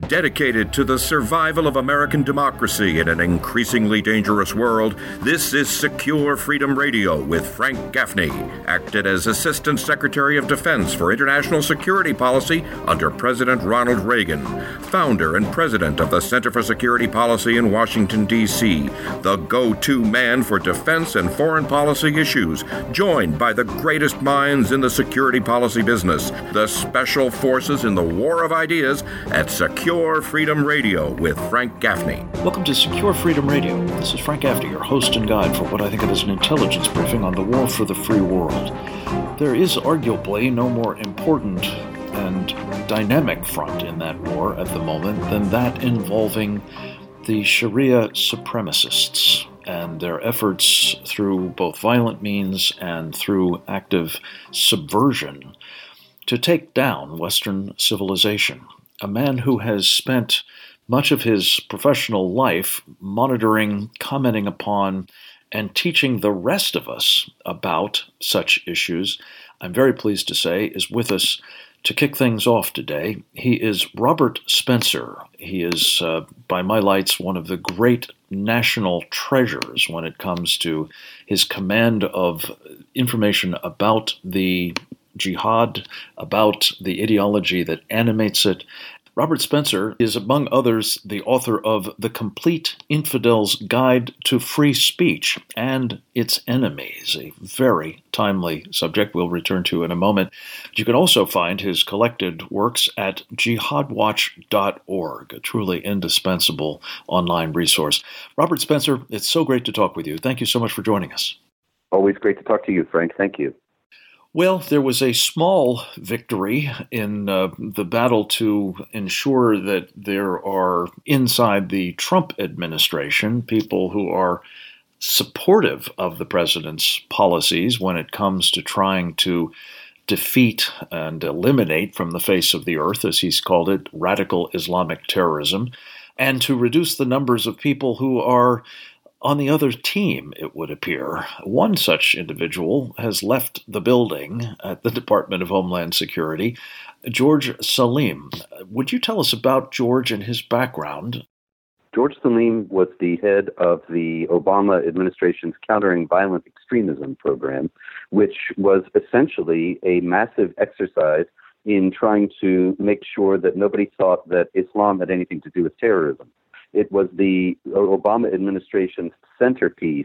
Dedicated to the survival of American democracy in an increasingly dangerous world, this is Secure Freedom Radio with Frank Gaffney, acted as Assistant Secretary of Defense for International Security Policy under President Ronald Reagan, founder and president of the Center for Security Policy in Washington, D.C., the go-to man for defense and foreign policy issues, joined by the greatest minds in the security policy business, the special forces in the war of ideas at Secure Freedom Radio with Frank Gaffney. Welcome to Secure Freedom Radio. This is Frank Gaffney, your host and guide for what I think of as an intelligence briefing on the war for the free world. There is arguably no more important and dynamic front in that war at the moment than that involving the Sharia supremacists and their efforts through both violent means and through active subversion to take down Western civilization. A man who has spent much of his professional life monitoring, commenting upon, and teaching the rest of us about such issues, I'm very pleased to say, is with us to kick things off today. He is Robert Spencer. He is, by my lights, one of the great national treasures when it comes to his command of information about the jihad, about the ideology that animates it. Robert Spencer is, among others, the author of The Complete Infidel's Guide to Free Speech and Its Enemies, a very timely subject we'll return to in a moment. You can also find his collected works at jihadwatch.org, a truly indispensable online resource. Robert Spencer, it's so great to talk with you. Thank you so much for joining us. Always great to talk to you, Frank. Thank you. Well, there was a small victory in the battle to ensure that there are, inside the Trump administration, people who are supportive of the president's policies when it comes to trying to defeat and eliminate from the face of the earth, as he's called it, radical Islamic terrorism, and to reduce the numbers of people who are on the other team, it would appear. One such individual has left the building at the Department of Homeland Security, George Salim. Would you tell us about George and his background? George Salim was the head of the Obama administration's Countering Violent Extremism program, which was essentially a massive exercise in trying to make sure that nobody thought that Islam had anything to do with terrorism. It was the Obama administration's centerpiece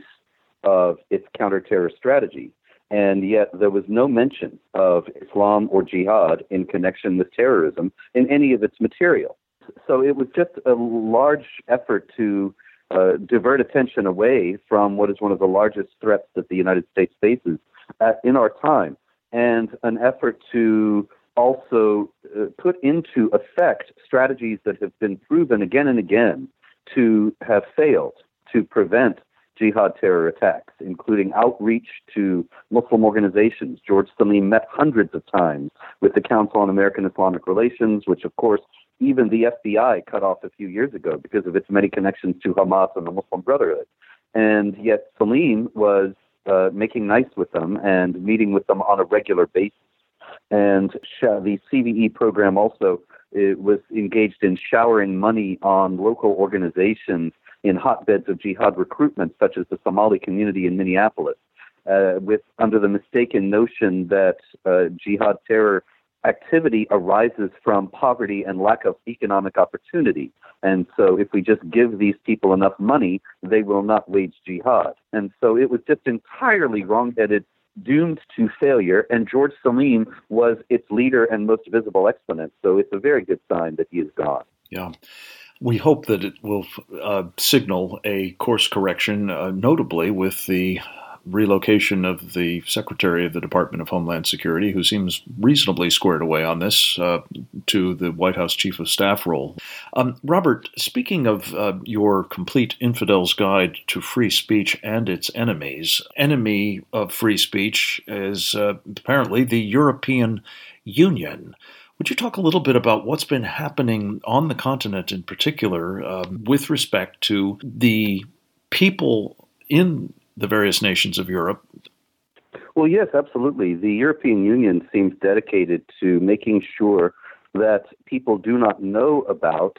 of its counter-terror strategy, and yet there was no mention of Islam or jihad in connection with terrorism in any of its material. So it was just a large effort to divert attention away from what is one of the largest threats that the United States faces in our time, and an effort to also put into effect strategies that have been proven again and again to have failed to prevent jihad terror attacks, including outreach to Muslim organizations. George Salim met hundreds of times with the Council on American Islamic Relations, which, of course, even the FBI cut off a few years ago because of its many connections to Hamas and the Muslim Brotherhood. And yet Salim was making nice with them and meeting with them on a regular basis. And the CVE program also was engaged in showering money on local organizations in hotbeds of jihad recruitment, such as the Somali community in Minneapolis, under the mistaken notion that jihad terror activity arises from poverty and lack of economic opportunity. And so if we just give these people enough money, they will not wage jihad. And so it was just entirely wrong-headed, doomed to failure, and George Salim was its leader and most visible exponent. So it's a very good sign that he is gone. Yeah. We hope that it will signal a course correction, notably with the relocation of the Secretary of the Department of Homeland Security, who seems reasonably squared away on this, to the White House Chief of Staff role. Robert, speaking of your Complete Infidel's Guide to Free Speech and Its Enemies, enemy of free speech is apparently the European Union. Would you talk a little bit about what's been happening on the continent in particular with respect to the people in the various nations of Europe? Well, yes, absolutely. The European Union seems dedicated to making sure that people do not know about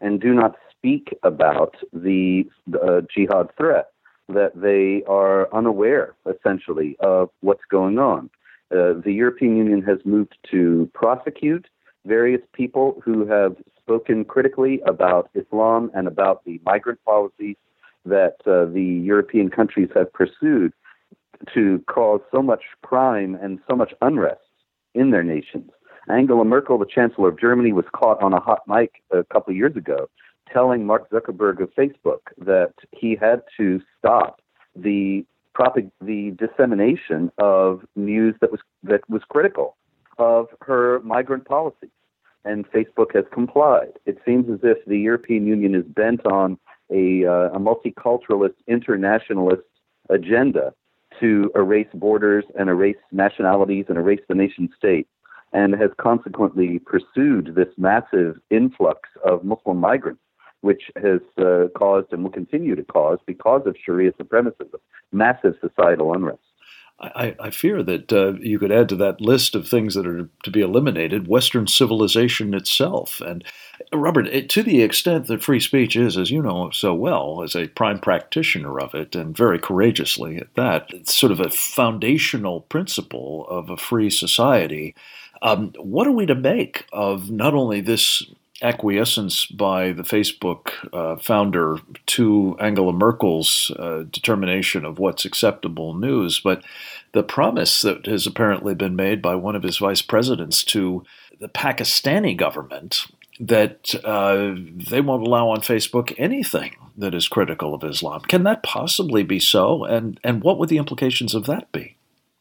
and do not speak about the jihad threat, that they are unaware, essentially, of what's going on. The European Union has moved to prosecute various people who have spoken critically about Islam and about the migrant policies that the European countries have pursued to cause so much crime and so much unrest in their nations. Angela Merkel, the Chancellor of Germany, was caught on a hot mic a couple of years ago telling Mark Zuckerberg of Facebook that he had to stop the dissemination of news that was critical of her migrant policies. And Facebook has complied. It seems as if the European Union is bent on a multiculturalist, internationalist agenda to erase borders and erase nationalities and erase the nation state, and has consequently pursued this massive influx of Muslim migrants, which has caused and will continue to cause, because of Sharia supremacism, massive societal unrest. I fear that you could add to that list of things that are to be eliminated Western civilization itself. And Robert, to the extent that free speech is, as you know so well, as a prime practitioner of it, and very courageously at that, it's sort of a foundational principle of a free society. What are we to make of not only this acquiescence by the Facebook founder to Angela Merkel's determination of what's acceptable news, but the promise that has apparently been made by one of his vice presidents to the Pakistani government that they won't allow on Facebook anything that is critical of Islam. Can that possibly be so? And what would the implications of that be?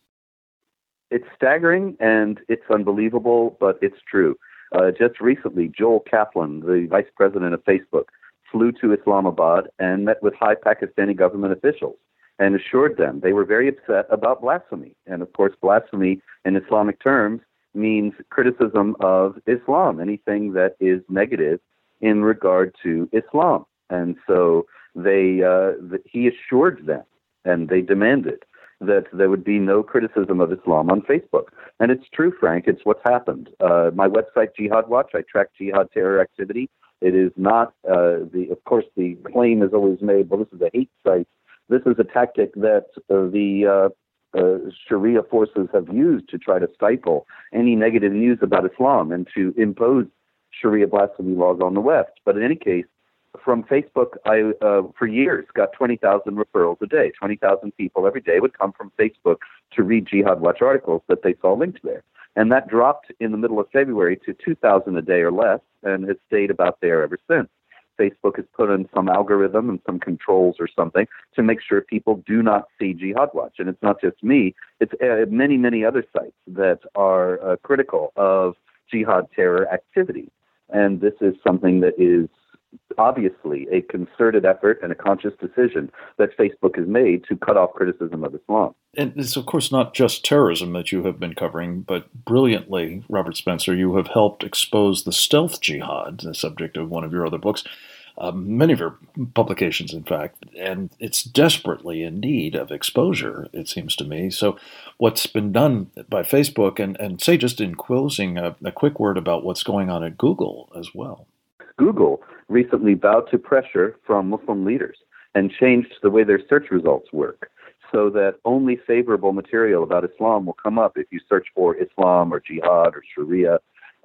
It's staggering and it's unbelievable, but it's true. Just recently, Joel Kaplan, the vice president of Facebook, flew to Islamabad and met with high Pakistani government officials and assured them they were very upset about blasphemy. And of course, blasphemy in Islamic terms means criticism of Islam, anything that is negative in regard to Islam. And so he assured them, and they demanded, that there would be no criticism of Islam on Facebook. And it's true, Frank. It's what's happened. My website, Jihad Watch, I track jihad terror activity. It is not, of course, the claim is always made, well, this is a hate site. This is a tactic that the Sharia forces have used to try to stifle any negative news about Islam and to impose Sharia blasphemy laws on the West. But in any case, from Facebook, I, for years, got 20,000 referrals a day. 20,000 people every day would come from Facebook to read Jihad Watch articles that they saw linked there. And that dropped in the middle of February to 2,000 a day or less, and has stayed about there ever since. Facebook has put in some algorithm and some controls or something to make sure people do not see Jihad Watch. And it's not just me, it's many, many other sites that are critical of jihad terror activity. And this is something that is obviously a concerted effort and a conscious decision that Facebook has made to cut off criticism of Islam. And it's, of course, not just terrorism that you have been covering, but brilliantly, Robert Spencer, you have helped expose the stealth jihad, the subject of one of your other books, many of your publications, in fact, and it's desperately in need of exposure, it seems to me. So what's been done by Facebook, and say just in closing, a quick word about what's going on at Google as well. Google recently bowed to pressure from Muslim leaders and changed the way their search results work so that only favorable material about Islam will come up if you search for Islam or jihad or Sharia,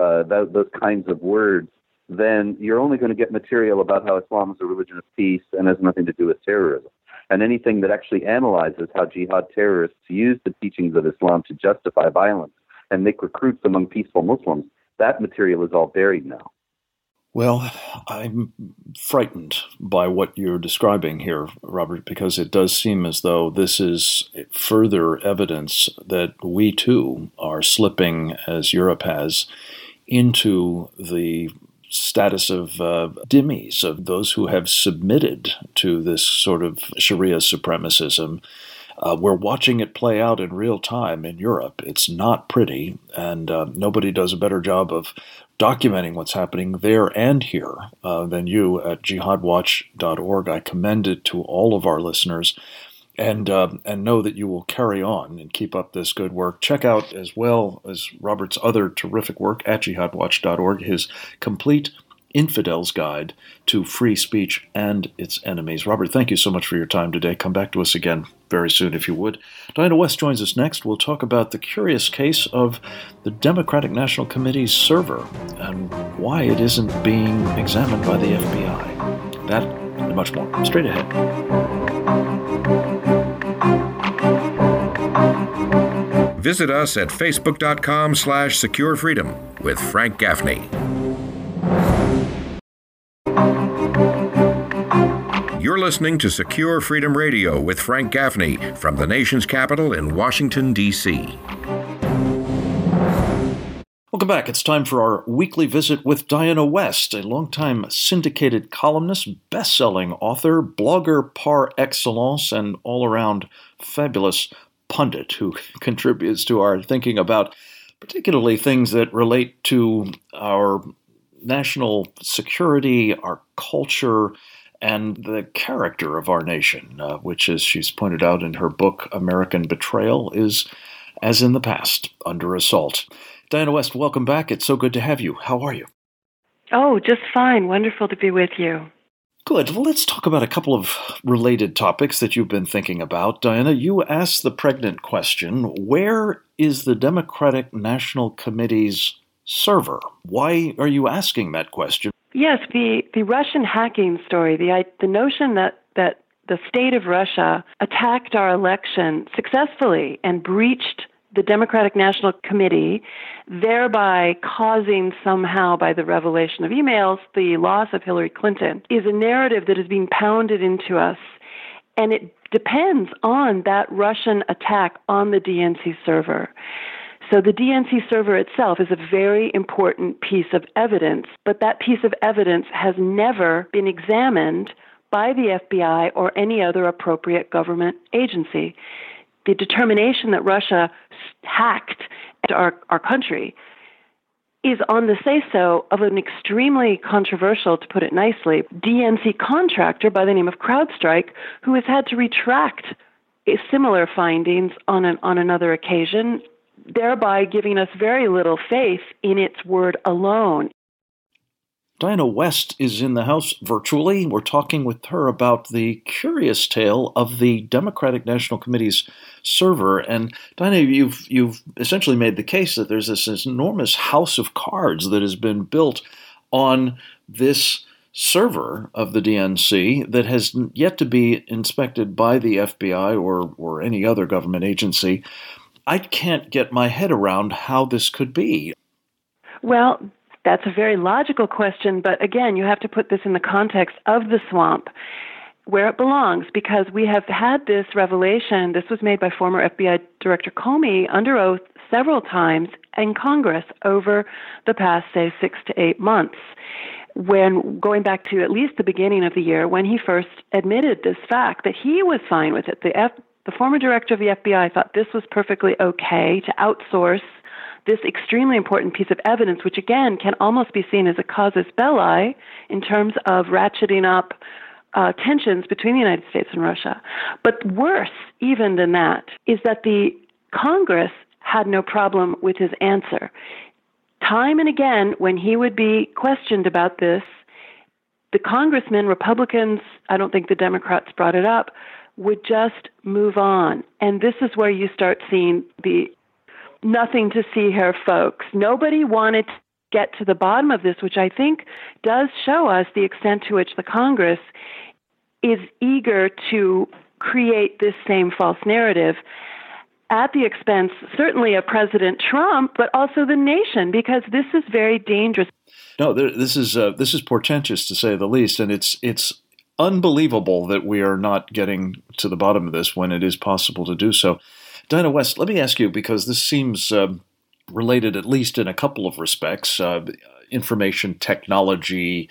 those kinds of words. Then you're only going to get material about how Islam is a religion of peace and has nothing to do with terrorism. And anything that actually analyzes how jihad terrorists use the teachings of Islam to justify violence and make recruits among peaceful Muslims, that material is all buried now. Well, I'm frightened by what you're describing here, Robert, because it does seem as though this is further evidence that we too are slipping, as Europe has, into the status of dhimmis, of those who have submitted to this sort of Sharia supremacism. We're watching it play out in real time in Europe. It's not pretty, and nobody does a better job of documenting what's happening there and here than you at jihadwatch.org. I commend it to all of our listeners, and know that you will carry on and keep up this good work. Check out, as well as Robert's other terrific work at jihadwatch.org, his complete Infidel's Guide to Free Speech and Its Enemies. Robert, thank you so much for your time today. Come back to us again very soon, if you would. Diana West joins us next. We'll talk about the curious case of the Democratic National Committee's server and why it isn't being examined by the FBI. That and much more. Straight ahead. Visit us at facebook.com/securefreedom with Frank Gaffney. You're listening to Secure Freedom Radio with Frank Gaffney from the nation's capital in Washington, D.C. Welcome back. It's time for our weekly visit with Diana West, a longtime syndicated columnist, best-selling author, blogger par excellence, and all-around fabulous pundit who contributes to our thinking about particularly things that relate to our national security, our culture, and the character of our nation, which, as she's pointed out in her book, American Betrayal, is, as in the past, under assault. Diana West, welcome back. It's so good to have you. How are you? Oh, just fine. Wonderful to be with you. Good. Well, let's talk about a couple of related topics that you've been thinking about. Diana, you asked the pregnant question, where is the Democratic National Committee's server? Why are you asking that question? Yes, the Russian hacking story, the notion that the state of Russia attacked our election successfully and breached the Democratic National Committee, thereby causing somehow by the revelation of emails the loss of Hillary Clinton, is a narrative that is being pounded into us. And it depends on that Russian attack on the DNC server. So the DNC server itself is a very important piece of evidence, but that piece of evidence has never been examined by the FBI or any other appropriate government agency. The determination that Russia hacked our country is on the say-so of an extremely controversial, to put it nicely, DNC contractor by the name of CrowdStrike, who has had to retract similar findings on another occasion, thereby giving us very little faith in its word alone. Diana West is in the House virtually. We're talking with her about the curious tale of the Democratic National Committee's server. And Diana, you've essentially made the case that there's this enormous house of cards that has been built on this server of the DNC that has yet to be inspected by the FBI or any other government agency. I can't get my head around how this could be. Well, that's a very logical question, but again, you have to put this in the context of the swamp, where it belongs, because we have had this revelation. This was made by former FBI Director Comey under oath several times in Congress over the past, say, 6 to 8 months, when going back to at least the beginning of the year when he first admitted this fact that he was fine with it. The former director of the FBI thought this was perfectly okay to outsource this extremely important piece of evidence, which again can almost be seen as a casus belli in terms of ratcheting up tensions between the United States and Russia. But worse even than that is that the Congress had no problem with his answer. Time and again, when he would be questioned about this, the congressmen, Republicans, I don't think the Democrats brought it up, would just move on. And this is where you start seeing the nothing to see here, folks. Nobody wanted to get to the bottom of this, which I think does show us the extent to which the Congress is eager to create this same false narrative at the expense, certainly, of President Trump, but also the nation, because this is very dangerous. No, this is portentous, to say the least, and it's unbelievable that we are not getting to the bottom of this when it is possible to do so. Diana West, let me ask you, because this seems related at least in a couple of respects, information technology,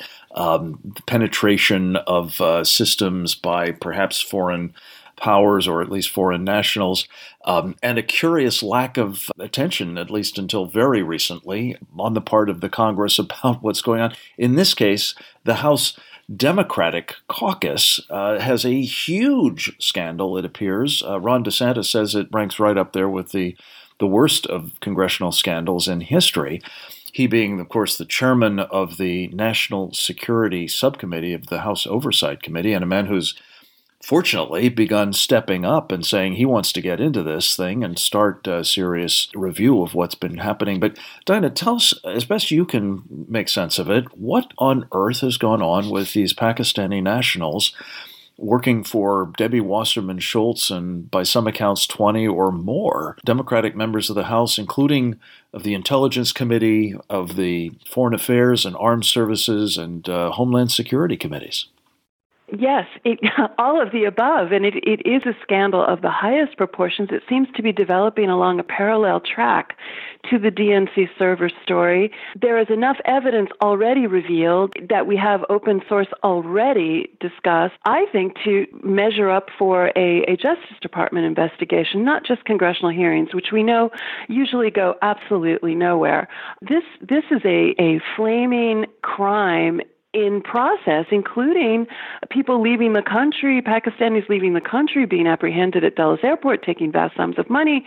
penetration of systems by perhaps foreign powers or at least foreign nationals, and a curious lack of attention, at least until very recently, on the part of the Congress about what's going on. In this case, the House Democratic caucus has a huge scandal, it appears. Ron DeSantis says it ranks right up there with the worst of congressional scandals in history. He being, of course, the chairman of the National Security Subcommittee of the House Oversight Committee, and a man who's fortunately begun stepping up and saying he wants to get into this thing and start a serious review of what's been happening. But Diana, tell us, as best you can make sense of it, what on earth has gone on with these Pakistani nationals working for Debbie Wasserman Schultz and, by some accounts, 20 or more Democratic members of the House, including of the Intelligence Committee, of the Foreign Affairs and Armed Services and Homeland Security Committees? Yes, all of the above, and it is a scandal of the highest proportions. It seems to be developing along a parallel track to the DNC server story. There is enough evidence already revealed that we have open source already discussed, I think, to measure up for a Justice Department investigation, not just congressional hearings, which we know usually go absolutely nowhere. This is a flaming crime in process, including people leaving the country, Pakistanis leaving the country, being apprehended at Dulles Airport, taking vast sums of money.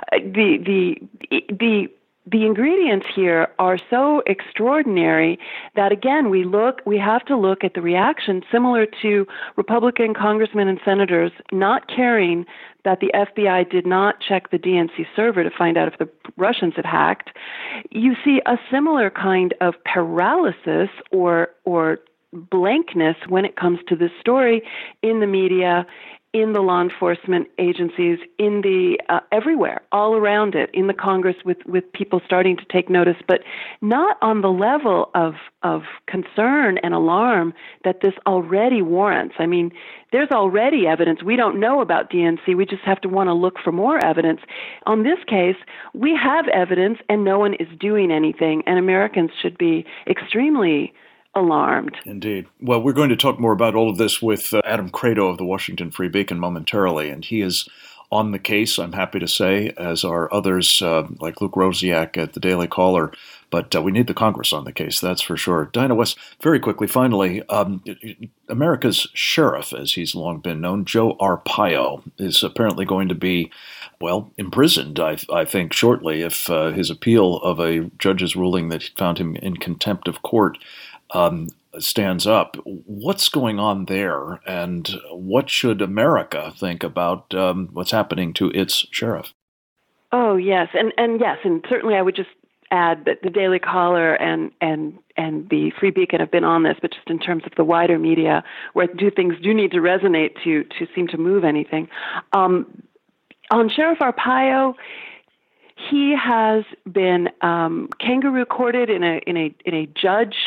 The ingredients here are so extraordinary that, again, we have to look at the reaction similar to Republican congressmen and senators not caring that the FBI did not check the DNC server to find out if the Russians had hacked. You see a similar kind of paralysis or blankness when it comes to this story in the media, in the law enforcement agencies, in the everywhere, all around it, in the Congress with people starting to take notice, but not on the level of concern and alarm that this already warrants. I mean, there's already evidence. We don't know about DNC. We just have to want to look for more evidence. On this case, we have evidence and no one is doing anything, and Americans should be extremely alarmed. Indeed. Well, we're going to talk more about all of this with Adam Credo of the Washington Free Beacon momentarily, and he is on the case, I'm happy to say, as are others like Luke Rosiak at the Daily Caller, but we need the Congress on the case, that's for sure. Diana West, very quickly, finally, America's sheriff, as he's long been known, Joe Arpaio, is apparently going to be, well, imprisoned, I think, shortly if his appeal of a judge's ruling that found him in contempt of court stands up. What's going on there, and what should America think about what's happening to its sheriff? Oh, yes, and yes, and certainly I would just add that the Daily Caller and the Free Beacon have been on this, but just in terms of the wider media, where things do need to resonate to seem to move anything. On Sheriff Arpaio, he has been kangaroo courted in a judge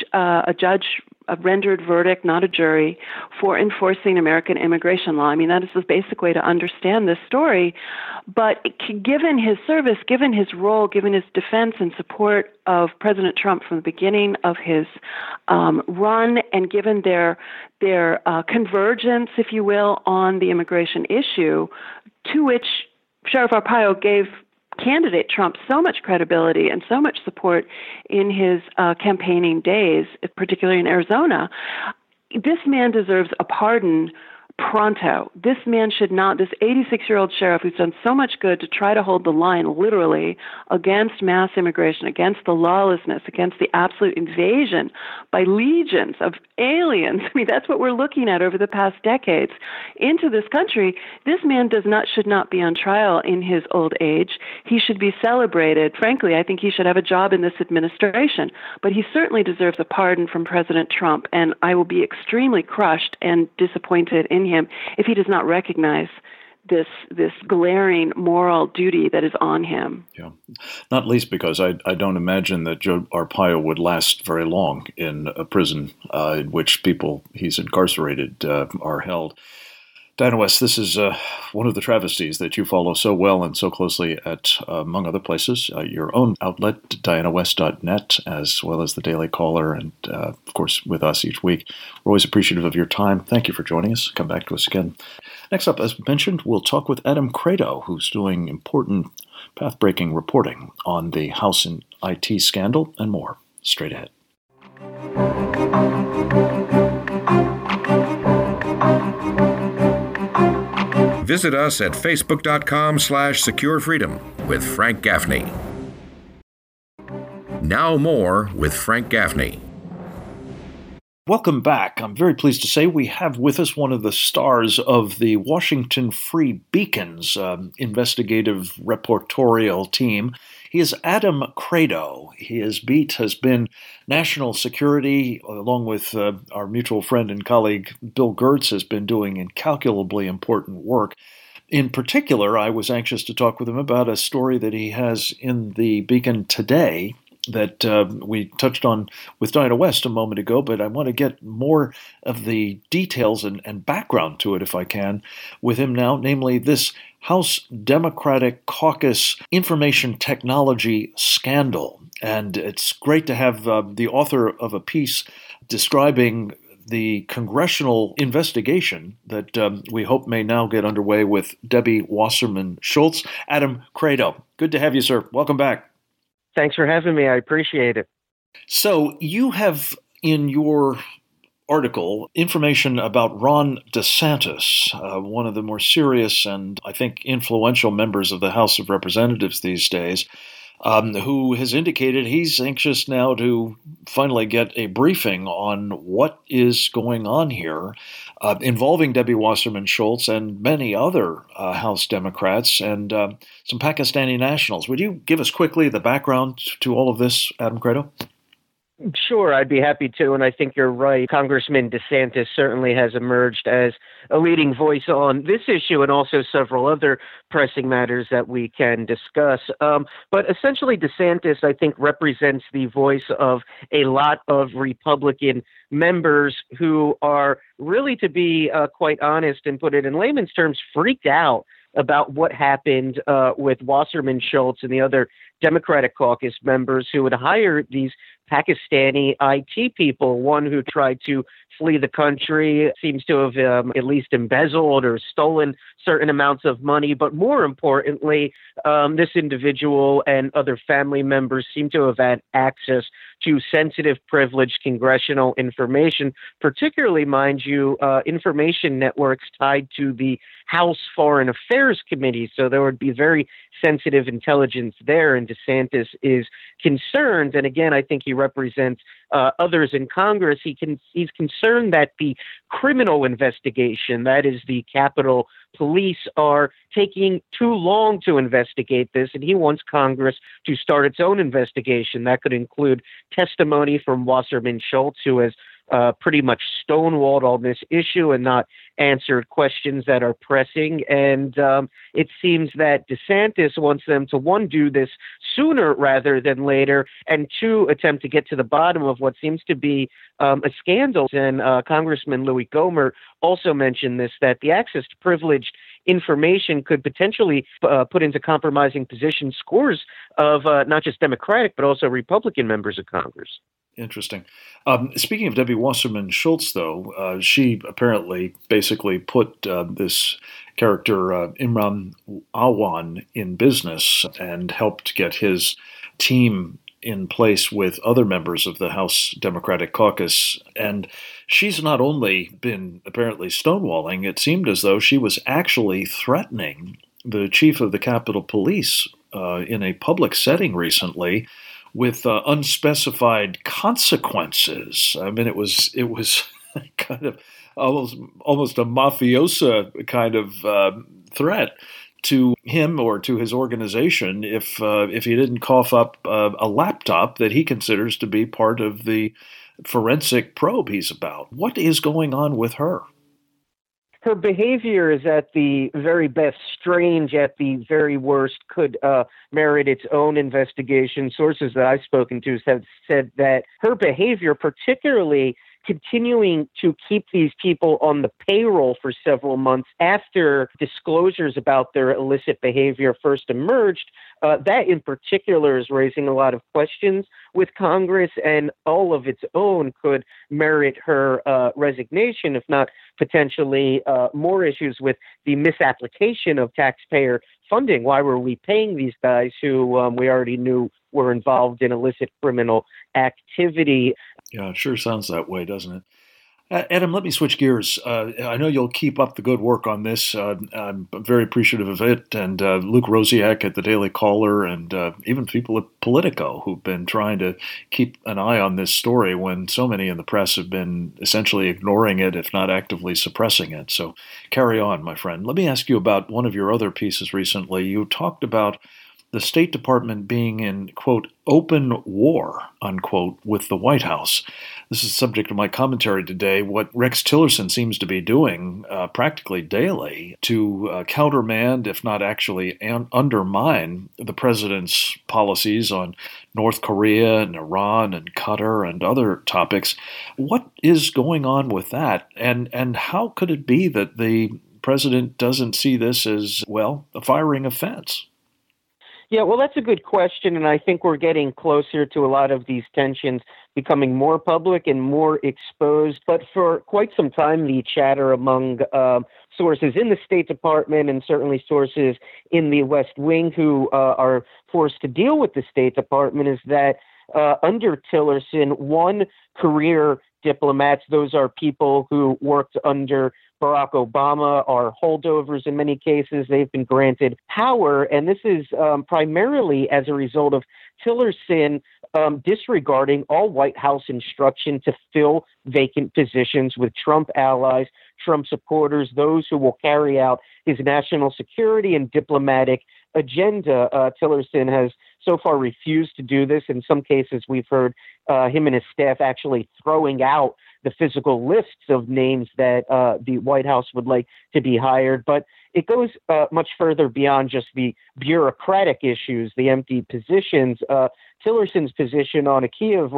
a rendered verdict, not a jury, for enforcing American immigration law. I mean, that is the basic way to understand this story. But given his service, given his role, given his defense and support of President Trump from the beginning of his run, and given their convergence, if you will, on the immigration issue, to which Sheriff Arpaio gave candidate Trump so much credibility and so much support in his campaigning days, particularly in Arizona, this man deserves a pardon pronto. This man should not, this 86-year-old sheriff who's done so much good to try to hold the line, literally, against mass immigration, against the lawlessness, against the absolute invasion by legions of aliens. I mean, that's what we're looking at over the past decades into this country. This man should not be on trial in his old age. He should be celebrated. Frankly, I think he should have a job in this administration, but he certainly deserves a pardon from President Trump, and I will be extremely crushed and disappointed in him if he does not recognize this glaring moral duty that is on him. Yeah, not least because I don't imagine that Joe Arpaio would last very long in a prison in which people he's incarcerated are held. Diana West, this is one of the travesties that you follow so well and so closely at, among other places, your own outlet, dianawest.net, as well as the Daily Caller, and, of course, with us each week. We're always appreciative of your time. Thank you for joining us. Come back to us again. Next up, as mentioned, we'll talk with Adam Credo, who's doing important path-breaking reporting on the House and IT scandal and more. Straight ahead. Visit us at facebook.com/securefreedom with Frank Gaffney. Now more with Frank Gaffney. Welcome back. I'm very pleased to say we have with us one of the stars of the Washington Free Beacon's investigative reportorial team. He is Adam Kredo. His beat has been national security, along with our mutual friend and colleague Bill Gertz has been doing incalculably important work. In particular, I was anxious to talk with him about a story that he has in the Beacon today that we touched on with Diana West a moment ago, but I want to get more of the details and background to it, if I can, with him now, namely this House Democratic Caucus information technology scandal. And it's great to have the author of a piece describing the congressional investigation that we hope may now get underway with Debbie Wasserman Schultz. Adam Kredo, good to have you, sir. Welcome back. Thanks for having me. I appreciate it. So you have in your article information about Ron DeSantis, one of the more serious and I think influential members of the House of Representatives these days, who has indicated he's anxious now to finally get a briefing on what is going on here involving Debbie Wasserman Schultz and many other House Democrats and some Pakistani nationals. Would you give us quickly the background to all of this, Adam Kredo? Sure, I'd be happy to, and I think you're right. Congressman DeSantis certainly has emerged as a leading voice on this issue and also several other pressing matters that we can discuss. But essentially, DeSantis, I think, represents the voice of a lot of Republican members who are really, to be quite honest and put it in layman's terms, freaked out about what happened with Wasserman Schultz and the other Democratic caucus members who had hired these Pakistani IT people, one who tried to flee the country, seems to have at least embezzled or stolen certain amounts of money. But more importantly, this individual and other family members seem to have had access to sensitive, privileged congressional information, particularly, mind you, information networks tied to the House Foreign Affairs Committee. So there would be very sensitive intelligence there, and DeSantis is concerned. And again, I think he represents others in Congress. He's concerned that the criminal investigation, that is the Capitol Police, are taking too long to investigate this, and he wants Congress to start its own investigation. That could include testimony from Wasserman Schultz, who has pretty much stonewalled on this issue and not answered questions that are pressing. And it seems that DeSantis wants them to, one, do this sooner rather than later, and two, attempt to get to the bottom of what seems to be a scandal. And Congressman Louis Gohmert also mentioned this, that the access to privileged information could potentially put into compromising position scores of not just Democratic, but also Republican members of Congress. Interesting. Speaking of Debbie Wasserman Schultz, though, she apparently basically put this character Imran Awan in business and helped get his team in place with other members of the House Democratic Caucus. And she's not only been apparently stonewalling, it seemed as though she was actually threatening the chief of the Capitol Police in a public setting recently with unspecified consequences. I mean, it was kind of almost a mafiosa kind of threat to him or to his organization if he didn't cough up a laptop that he considers to be part of the forensic probe he's about. What is going on with her? Her behavior is at the very best strange, at the very worst could merit its own investigation. Sources that I've spoken to have said that her behavior, particularly continuing to keep these people on the payroll for several months after disclosures about their illicit behavior first emerged, that in particular is raising a lot of questions with Congress, and all of its own could merit her resignation, if not potentially more issues with the misapplication of taxpayer funding. Why were we paying these guys who we already knew were involved in illicit criminal activity? Yeah, it sure sounds that way, doesn't it? Adam, let me switch gears. I know you'll keep up the good work on this. I'm very appreciative of it. And Luke Rosiak at the Daily Caller and even people at Politico who've been trying to keep an eye on this story when so many in the press have been essentially ignoring it, if not actively suppressing it. So carry on, my friend. Let me ask you about one of your other pieces recently. You talked about the State Department being in, quote, open war, unquote, with the White House. This is the subject of my commentary today, what Rex Tillerson seems to be doing practically daily to countermand, if not actually undermine, the president's policies on North Korea and Iran and Qatar and other topics. What is going on with that? And how could it be that the president doesn't see this as, well, a firing offense? Yeah, well, that's a good question, and I think we're getting closer to a lot of these tensions becoming more public and more exposed. But for quite some time, the chatter among sources in the State Department and certainly sources in the West Wing who are forced to deal with the State Department is that under Tillerson, one, career diplomats, those are people who worked under Barack Obama, are holdovers in many cases. They've been granted power, and this is primarily as a result of Tillerson disregarding all White House instruction to fill vacant positions with Trump allies, Trump supporters, those who will carry out his national security and diplomatic agenda. Tillerson has so far refused to do this. In some cases, we've heard him and his staff actually throwing out the physical lists of names that the White House would like to be hired. But it goes much further beyond just the bureaucratic issues, the empty positions. Tillerson's position on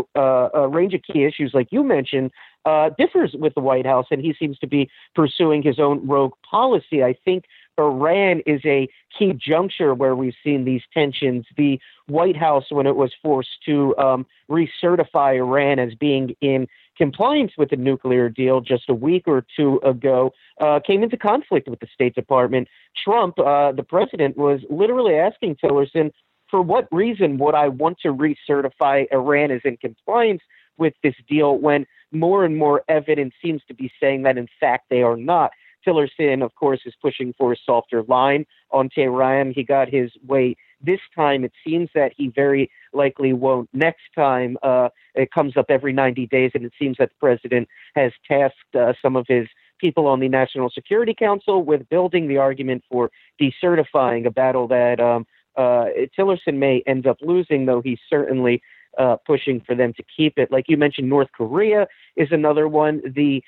a range of key issues, like you mentioned, differs with the White House, and he seems to be pursuing his own rogue policy. I think Iran is a key juncture where we've seen these tensions. The White House, when it was forced to recertify Iran as being in compliance with the nuclear deal just a week or two ago, came into conflict with the State Department. Trump, the president, was literally asking Tillerson, for what reason would I want to recertify Iran as in compliance with this deal when more and more evidence seems to be saying that, in fact, they are not? Tillerson, of course, is pushing for a softer line on Tehran. He got his way this time. It seems that he very likely won't next time. It comes up every 90 days, and it seems that the president has tasked some of his people on the National Security Council with building the argument for decertifying, a battle that Tillerson may end up losing, though he's certainly pushing for them to keep it. Like you mentioned, North Korea is another one. The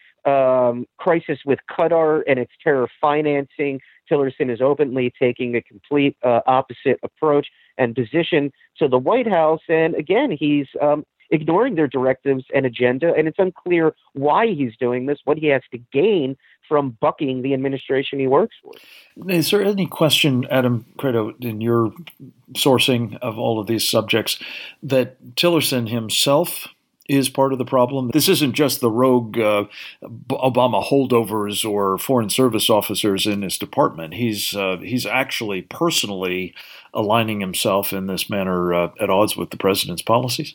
crisis with Qatar and its terror financing, Tillerson is openly taking a complete opposite approach and position to the White House. And again, he's ignoring their directives and agenda, and it's unclear why he's doing this, what he has to gain from bucking the administration he works for. Is there any question, Adam Credo, in your sourcing of all of these subjects, that Tillerson himself is part of the problem? This isn't just the rogue Obama holdovers or foreign service officers in his department. He's actually personally aligning himself in this manner at odds with the president's policies?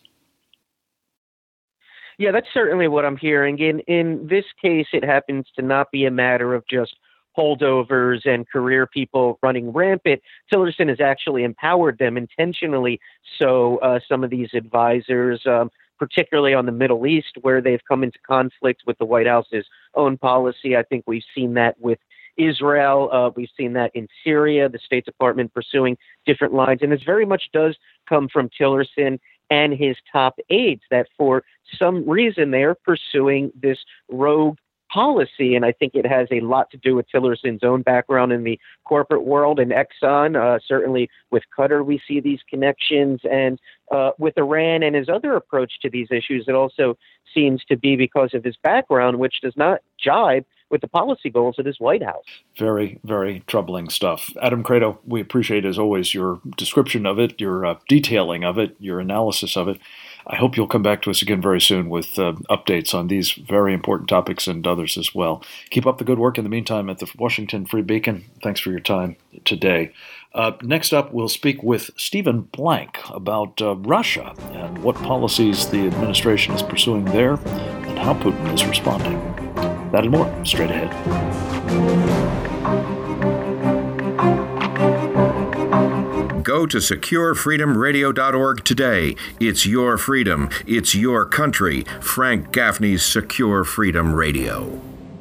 Yeah, that's certainly what I'm hearing. In this case, it happens to not be a matter of just holdovers and career people running rampant. Tillerson has actually empowered them intentionally. So some of these advisors, particularly on the Middle East, where they've come into conflict with the White House's own policy. I think we've seen that with Israel. We've seen that in Syria, the State Department pursuing different lines. And this very much does come from Tillerson and his top aides, that for some reason they are pursuing this rogue policy. And I think it has a lot to do with Tillerson's own background in the corporate world and Exxon. Certainly with Qatar, we see these connections. And with Iran and his other approach to these issues, it also seems to be because of his background, which does not jibe with the policy goals of this White House. Very, very troubling stuff. Adam Credo, we appreciate, as always, your description of it, your detailing of it, your analysis of it. I hope you'll come back to us again very soon with updates on these very important topics and others as well. Keep up the good work in the meantime at the Washington Free Beacon. Thanks for your time today. Next up, we'll speak with Stephen Blank about Russia and what policies the administration is pursuing there and how Putin is responding. That and more straight ahead. Go to securefreedomradio.org today. It's your freedom. It's your country. Frank Gaffney's Secure Freedom Radio.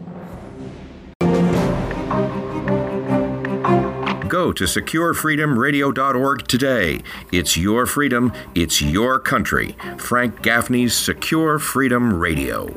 Go to securefreedomradio.org today. It's your freedom. It's your country. Frank Gaffney's Secure Freedom Radio.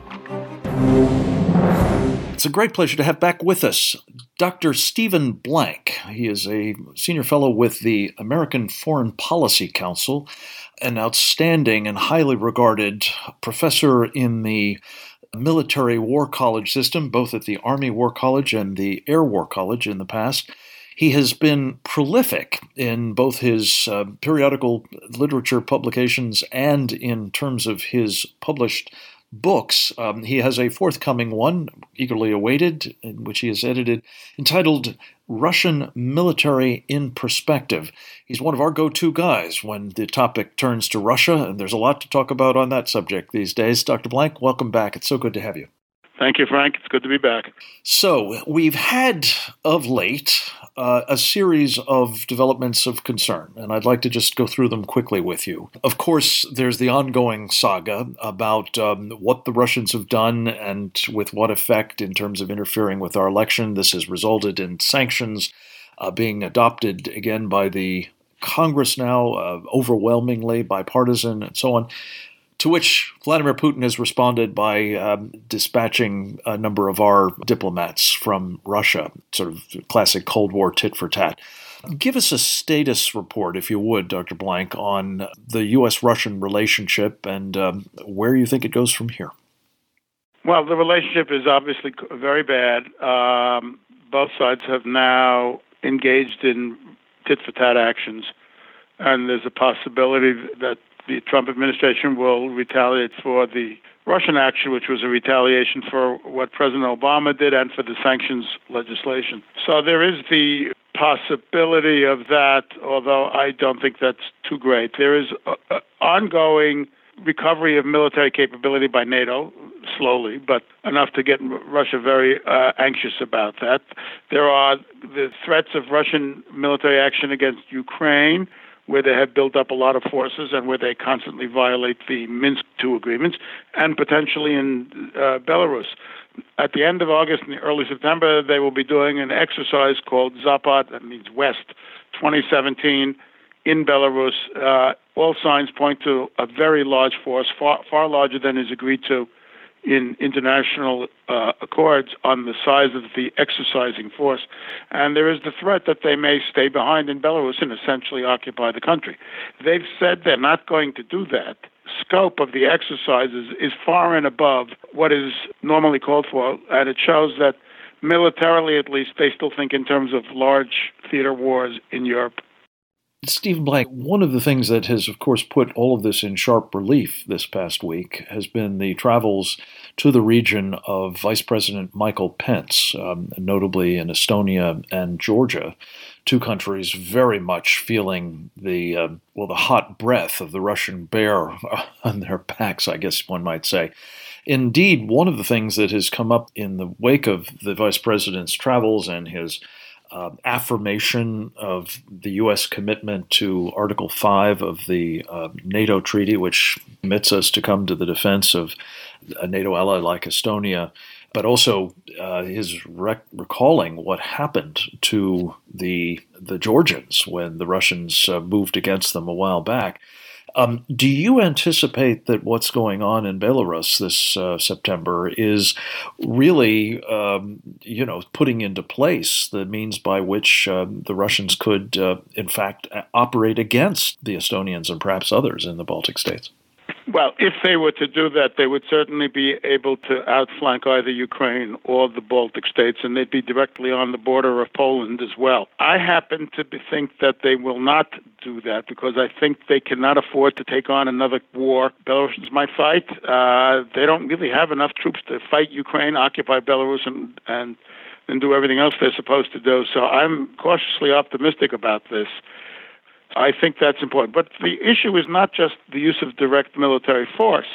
It's a great pleasure to have back with us Dr. Stephen Blank. He is a senior fellow with the American Foreign Policy Council, an outstanding and highly regarded professor in the military war college system, both at the Army War College and the Air War College in the past. He has been prolific in both his periodical literature publications and in terms of his published books. He has a forthcoming one, eagerly awaited, in which he has edited, entitled Russian Military in Perspective. He's one of our go-to guys when the topic turns to Russia, and there's a lot to talk about on that subject these days. Dr. Blank, welcome back. It's so good to have you. Thank you, Frank. It's good to be back. So, we've had, of late, a series of developments of concern, and I'd like to just go through them quickly with you. Of course, there's the ongoing saga about what the Russians have done and with what effect in terms of interfering with our election. This has resulted in sanctions being adopted again by the Congress now, overwhelmingly bipartisan and so on. To which Vladimir Putin has responded by dispatching a number of our diplomats from Russia, sort of classic Cold War tit for tat. Give us a status report, if you would, Dr. Blank, on the U.S.-Russian relationship and where you think it goes from here. Well, the relationship is obviously very bad. Both sides have now engaged in tit for tat actions, and there's a possibility that the Trump administration will retaliate for the Russian action, which was a retaliation for what President Obama did and for the sanctions legislation. So there is the possibility of that, although I don't think that's too great. There is ongoing recovery of military capability by NATO, slowly, but enough to get Russia very anxious about that. There are the threats of Russian military action against Ukraine, where they have built up a lot of forces and where they constantly violate the Minsk II agreements, and potentially in Belarus. At the end of August and early September, they will be doing an exercise called Zapad, that means West, 2017, in Belarus. All signs point to a very large force, far larger than is agreed to in international accords on the size of the exercising force. And there is the threat that they may stay behind in Belarus and essentially occupy the country. They've said they're not going to do that. Scope of the exercises is far and above what is normally called for, and it shows that militarily, at least, they still think in terms of large theater wars in Europe. Stephen Blank, one of the things that has, of course, put all of this in sharp relief this past week has been the travels to the region of Vice President Michael Pence, notably in Estonia and Georgia, two countries very much feeling the hot breath of the Russian bear on their backs, I guess one might say. Indeed, one of the things that has come up in the wake of the Vice President's travels and his affirmation of the U.S. commitment to Article 5 of the NATO treaty, which commits us to come to the defense of a NATO ally like Estonia, but also his recalling what happened to the Georgians when the Russians moved against them a while back. Do you anticipate that what's going on in Belarus this September is really, putting into place the means by which the Russians could, in fact, operate against the Estonians and perhaps others in the Baltic states? Well, if they were to do that, they would certainly be able to outflank either Ukraine or the Baltic states, and they'd be directly on the border of Poland as well. I happen to think that they will not do that because I think they cannot afford to take on another war. Belarusians might fight. They don't really have enough troops to fight Ukraine, occupy Belarus, and do everything else they're supposed to do. So I'm cautiously optimistic about this. I think that's important. But the issue is not just the use of direct military force.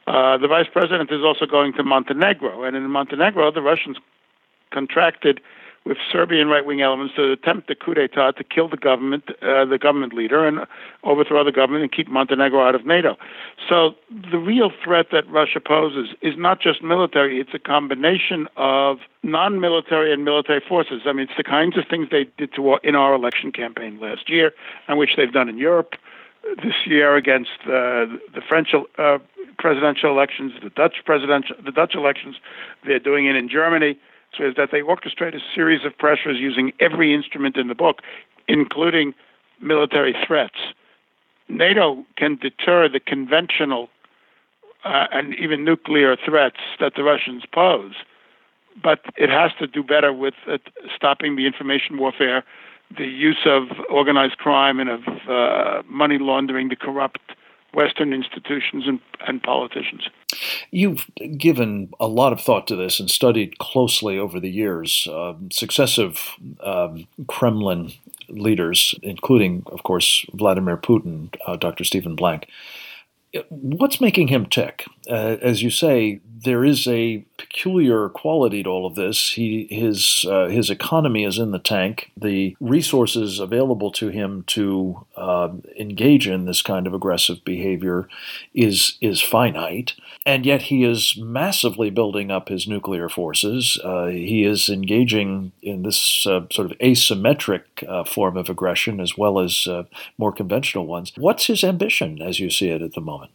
The vice president is also going to Montenegro, and in Montenegro, the Russians contracted with Serbian right-wing elements to attempt a coup d'état to kill the government leader, and overthrow the government and keep Montenegro out of NATO. So the real threat that Russia poses is not just military; it's a combination of non-military and military forces. I mean, it's the kinds of things they did in our election campaign last year, and which they've done in Europe this year against the French presidential elections, the Dutch elections. They're doing it in Germany. So is that they orchestrate a series of pressures using every instrument in the book, including military threats. NATO can deter the conventional and even nuclear threats that the Russians pose, but it has to do better with stopping the information warfare, the use of organized crime and of money laundering to corrupt Western institutions and politicians. You've given a lot of thought to this and studied closely over the years successive Kremlin leaders, including, of course, Vladimir Putin, Dr. Stephen Blank. What's making him tick? As you say, there is a peculiar quality to all of this. His economy is in the tank. The resources available to him to engage in this kind of aggressive behavior is finite, and yet he is massively building up his nuclear forces. He is engaging in this sort of asymmetric form of aggression as well as more conventional ones. What's his ambition, as you see it at the moment?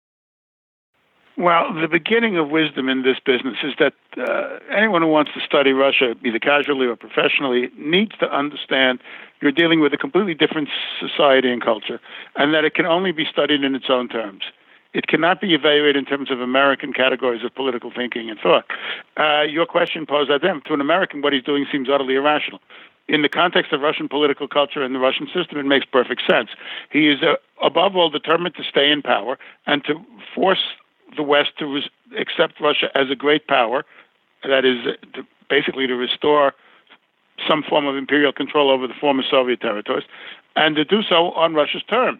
Well, the beginning of wisdom in this business is that anyone who wants to study Russia, either casually or professionally, needs to understand you're dealing with a completely different society and culture, and that it can only be studied in its own terms. It cannot be evaluated in terms of American categories of political thinking and thought. Your question posed at them. To an American, what he's doing seems utterly irrational. In the context of Russian political culture and the Russian system, it makes perfect sense. He is, above all, determined to stay in power and to force the West to accept Russia as a great power, that is, basically to restore some form of imperial control over the former Soviet territories, and to do so on Russia's terms.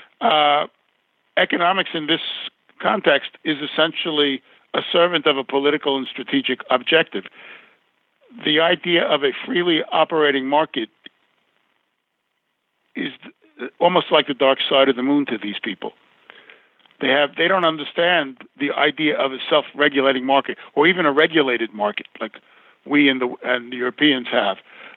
Economics in this context is essentially a servant of a political and strategic objective. The idea of a freely operating market is almost like the dark side of the moon to these people. They don't understand the idea of a self-regulating market or even a regulated market like we and the Europeans have.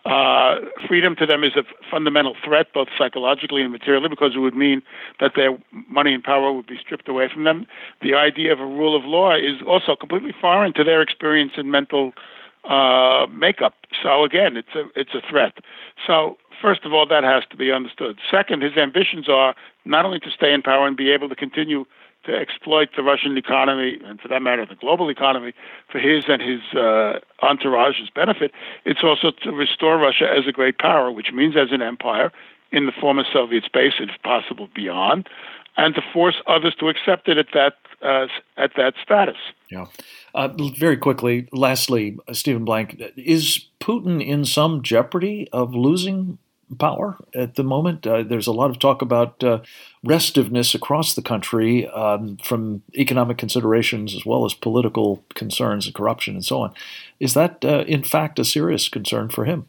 Freedom to them is a fundamental threat, both psychologically and materially, because it would mean that their money and power would be stripped away from them. The idea of a rule of law is also completely foreign to their experience and mental makeup. So again, it's a threat. So first of all, that has to be understood. Second, his ambitions are not only to stay in power and be able to continue to exploit the Russian economy, and for that matter, the global economy, for his and his entourage's benefit, it's also to restore Russia as a great power, which means as an empire in the former Soviet space, if possible beyond, and to force others to accept it at that status. Yeah. Very quickly, lastly, Stephen Blank, is Putin in some jeopardy of losing power at the moment? There's a lot of talk about restiveness across the country from economic considerations as well as political concerns and corruption and so on. Is that, in fact, a serious concern for him?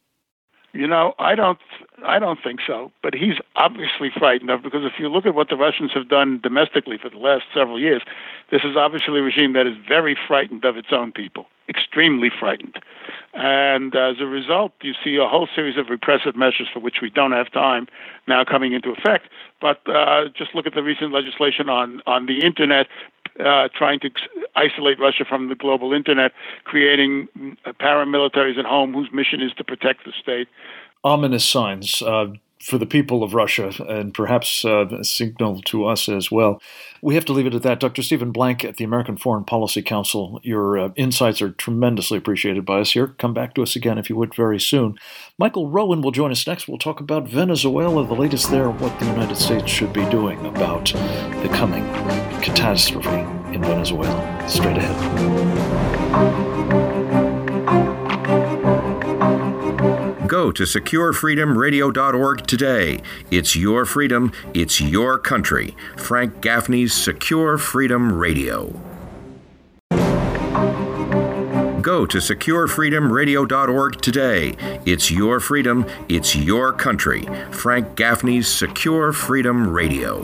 You know, I don't think so, but he's obviously frightened of, because if you look at what the Russians have done domestically for the last several years, this is obviously a regime that is very frightened of its own people, extremely frightened. And as a result, you see a whole series of repressive measures for which we don't have time now coming into effect. But just look at the recent legislation on the Internet, trying to isolate Russia from the global Internet, creating paramilitaries at home whose mission is to protect the state. Ominous signs for the people of Russia, and perhaps a signal to us as well. We have to leave it at that. Dr. Stephen Blank at the American Foreign Policy Council, your insights are tremendously appreciated by us here. Come back to us again, if you would, very soon. Michael Rowan will join us next. We'll talk about Venezuela, the latest there, what the United States should be doing about the coming catastrophe in Venezuela. Straight ahead. Go Go to securefreedomradio.org today. It's your freedom, it's your country. Frank Gaffney's Secure Freedom Radio. Go to securefreedomradio.org today. It's your freedom, it's your country. Frank Gaffney's Secure Freedom Radio.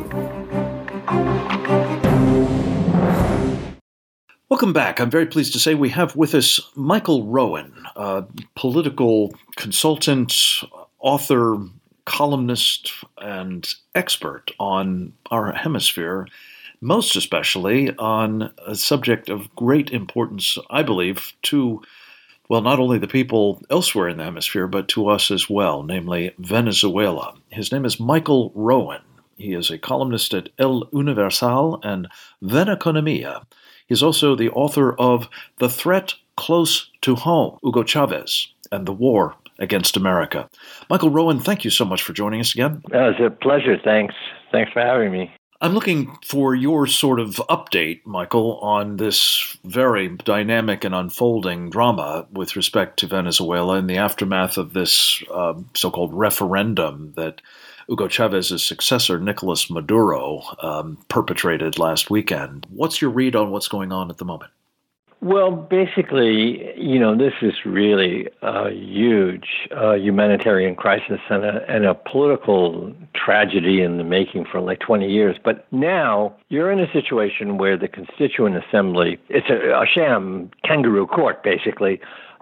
Welcome back. I'm very pleased to say we have with us Michael Rowan, a political consultant, author, columnist, and expert on our hemisphere, most especially on a subject of great importance, I believe, to, well, not only the people elsewhere in the hemisphere, but to us as well, namely Venezuela. His name is Michael Rowan. He is a columnist at El Universal and Veneconomia. He's also the author of The Threat Close to Home, Hugo Chavez and the War Against America. Michael Rowan, thank you so much for joining us again. It's a pleasure. Thanks for having me. I'm looking for your sort of update, Michael, on this very dynamic and unfolding drama with respect to Venezuela in the aftermath of this so-called referendum that Hugo Chavez's successor, Nicolas Maduro, perpetrated last weekend. What's your read on what's going on at the moment? Well, basically, this is really a huge humanitarian crisis and a political tragedy in the making for like 20 years. But now you're in a situation where the Constituent Assembly, it's a sham kangaroo court, basically,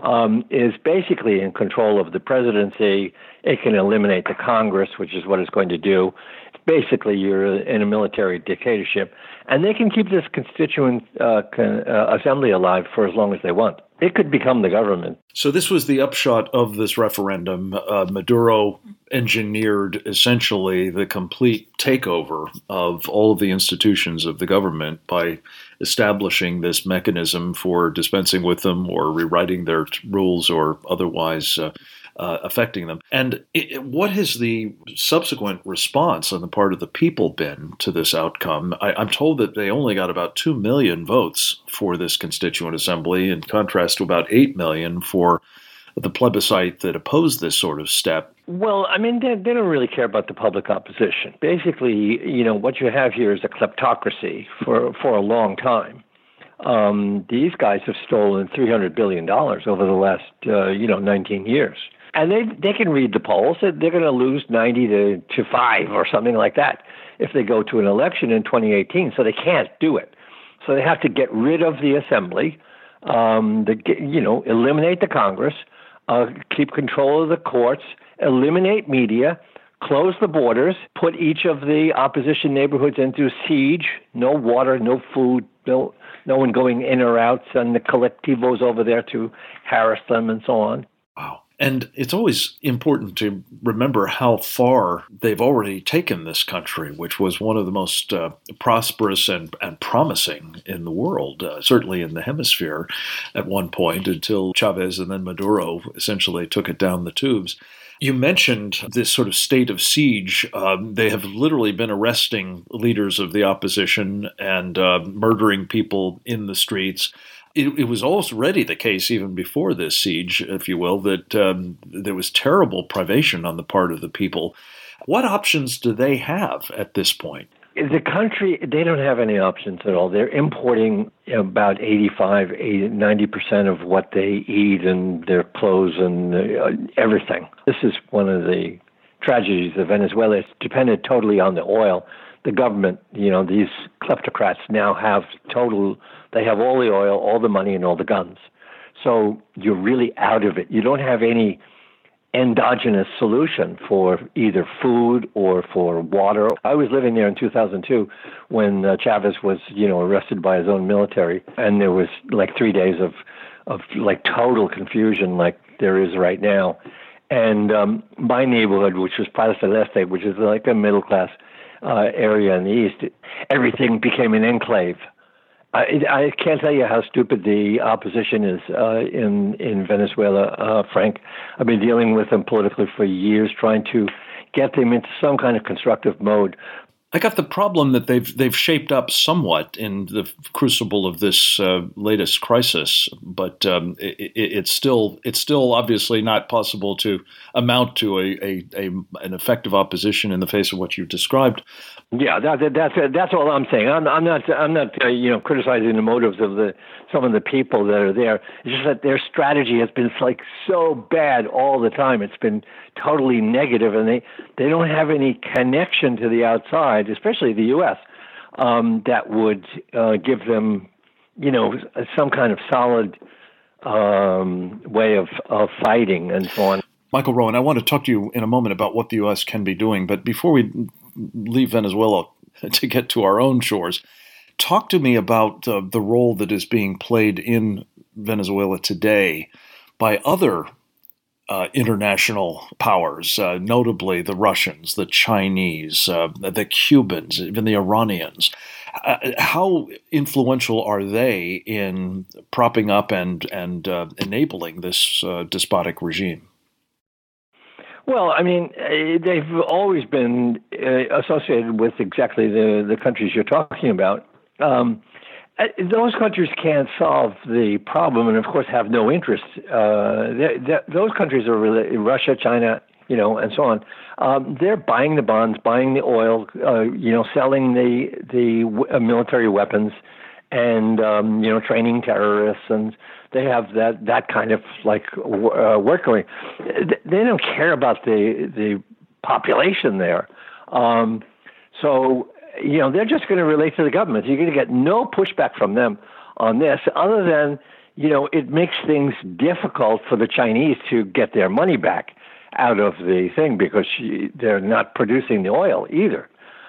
is basically in control of the presidency. It can eliminate the Congress, which is what it's going to do. Basically, you're in a military dictatorship, and they can keep this Constituent Assembly alive for as long as they want. It could become the government. So this was the upshot of this referendum. Maduro engineered essentially the complete takeover of all of the institutions of the government by establishing this mechanism for dispensing with them or rewriting their rules or otherwise affecting them. And what has the subsequent response on the part of the people been to this outcome? I'm told that they only got about 2 million votes for this Constituent Assembly, in contrast to about 8 million for the plebiscite that opposed this sort of step. Well, I mean, they don't really care about the public opposition. Basically, what you have here is a kleptocracy for a long time. These guys have stolen $300 billion over the last, 19 years. And they can read the polls. They're going to lose 90 to 5 or something like that if they go to an election in 2018. So they can't do it. So they have to get rid of the assembly, eliminate the Congress, keep control of the courts, eliminate media, close the borders, put each of the opposition neighborhoods into siege, no water, no food, no one going in or out, and the collectivos over there to harass them and so on. Wow. And it's always important to remember how far they've already taken this country, which was one of the most prosperous and promising in the world, certainly in the hemisphere at one point, until Chavez and then Maduro essentially took it down the tubes. You mentioned this sort of state of siege. They have literally been arresting leaders of the opposition and murdering people in the streets. It was already the case, even before this siege, if you will, that there was terrible privation on the part of the people. What options do they have at this point? The country, they don't have any options at all. They're importing about 90% of what they eat and their clothes and everything. This is one of the tragedies of Venezuela. It's dependent totally on the oil. The government, these kleptocrats now have they have all the oil, all the money, and all the guns. So you're really out of it. You don't have any endogenous solution for either food or for water. I was living there in 2002 when Chavez was, arrested by his own military, and there was like 3 days of like total confusion like there is right now. And my neighborhood, which was Plaza Celeste, which is like a middle-class area in the east, everything became an enclave. I can't tell you how stupid the opposition is in Venezuela, Frank. I've been dealing with them politically for years, trying to get them into some kind of constructive mode. I got the problem that they've shaped up somewhat in the crucible of this latest crisis, but it's still obviously not possible to amount to an effective opposition in the face of what you've described. Yeah, that's all I'm saying. I'm not criticizing the motives of some of the people that are there. It's just that their strategy has been like so bad all the time. It's been totally negative, and they don't have any connection to the outside, especially the U.S. That would give them, some kind of solid way of fighting and so on. Michael Rowan, I want to talk to you in a moment about what the U.S. can be doing, but before we leave Venezuela to get to our own shores, talk to me about the role that is being played in Venezuela today by other international powers, notably the Russians, the Chinese, the Cubans, even the Iranians. How influential are they in propping up and enabling this despotic regime? Well, I mean, they've always been associated with exactly the countries you're talking about. Those countries can't solve the problem, and of course have no interest. Those countries are really Russia, China, and so on. They're buying the bonds, buying the oil, selling the military weapons, and training terrorists, and they have that kind of work going. They don't care about the population there, so they're just going to relate to the government. You're going to get no pushback from them on this, other than it makes things difficult for the Chinese to get their money back out of the thing because they're not producing the oil either.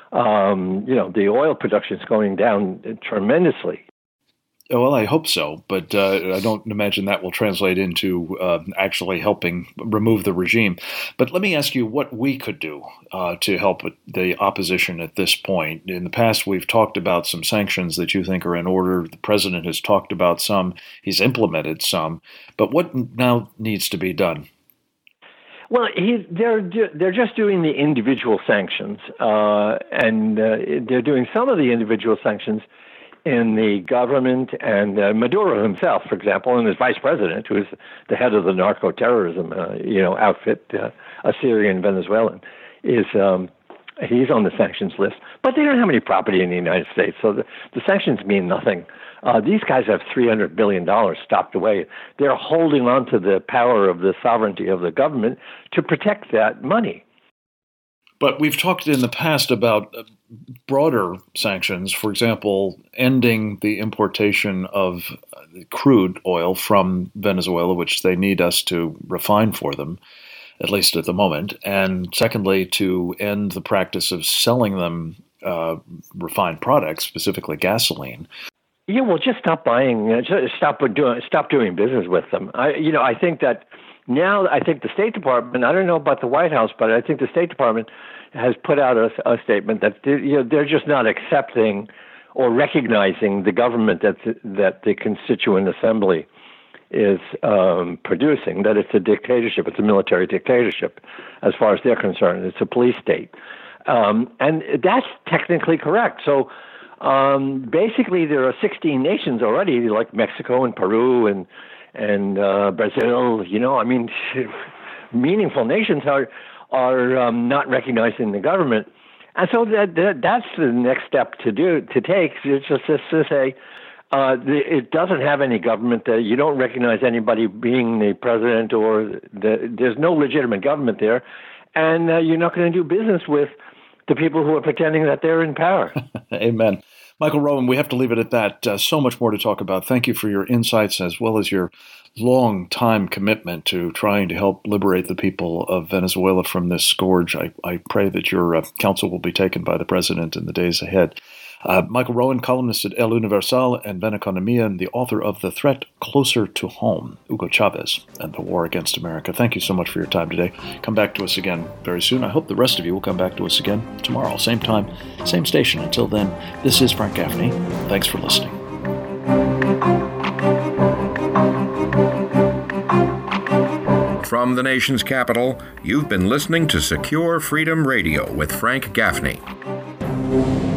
The oil production is going down tremendously. Well, I hope so, but I don't imagine that will translate into actually helping remove the regime. But let me ask you what we could do to help the opposition at this point. In the past, we've talked about some sanctions that you think are in order. The president has talked about some. He's implemented some. But what now needs to be done? Well, they're just doing the individual sanctions, and they're doing some of the individual sanctions in the government, and Maduro himself, for example, and his vice president, who is the head of the narco-terrorism, outfit, a Syrian Venezuelan, is he's on the sanctions list. But they don't have any property in the United States, so the sanctions mean nothing. These guys have $300 billion stocked away. They're holding on to the power of the sovereignty of the government to protect that money. But we've talked in the past about broader sanctions, for example, ending the importation of crude oil from Venezuela, which they need us to refine for them, at least at the moment. And secondly, to end the practice of selling them refined products, specifically gasoline. Yeah, well, just stop buying, stop doing business with them. I think that now, I think the State Department, I don't know about the White House, but I think the State Department has put out a statement that they're just not accepting or recognizing the government that the Constituent Assembly is producing, that it's a dictatorship, it's a military dictatorship as far as they're concerned. It's a police state. And that's technically correct. So basically there are 16 nations already, like Mexico and Peru and Brazil, meaningful nations are not recognizing the government. And so that's the next step to take. It's just to say it doesn't have any government. You don't recognize anybody being the president, or there's no legitimate government there. And you're not going to do business with the people who are pretending that they're in power. Amen. Michael Rowan, we have to leave it at that. So much more to talk about. Thank you for your insights as well as your long-time commitment to trying to help liberate the people of Venezuela from this scourge. I pray that your counsel will be taken by the president in the days ahead. Michael Rowan, columnist at El Universal and Veneconomia, and the author of The Threat Closer to Home, Hugo Chavez and the War Against America. Thank you so much for your time today. Come back to us again very soon. I hope the rest of you will come back to us again tomorrow, same time, same station. Until then, this is Frank Gaffney. Thanks for listening. From the nation's capital, you've been listening to Secure Freedom Radio with Frank Gaffney. you.